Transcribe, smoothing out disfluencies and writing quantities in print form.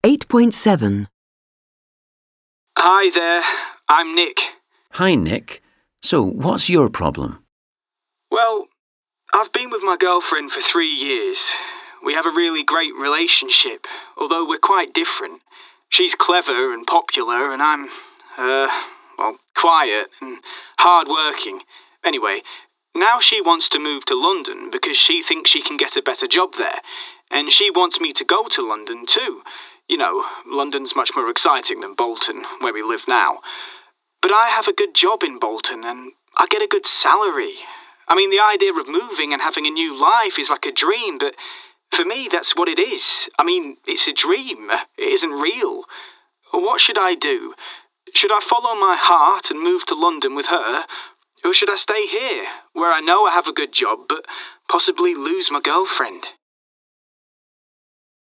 8.7. Hi there, I'm Nick. Hi, Nick. So, what's your problem? Well, I've been with my girlfriend for 3 years. We have a really great relationship, although we're quite different. She's clever and popular, and I'm, quiet and hard-working. Anyway, now she wants to move to London because she thinks she can get a better job there. And she wants me to go to London too. You know, London's much more exciting than Bolton, where we live now. But I have a good job in Bolton, and I get a good salary. I mean, the idea of moving and having a new life is like a dream, but for me, that's what it is. I mean, it's a dream. It isn't real. What should I do? Should I follow my heart and move to London with her? Or should I stay here, where I know I have a good job, but possibly lose my girlfriend?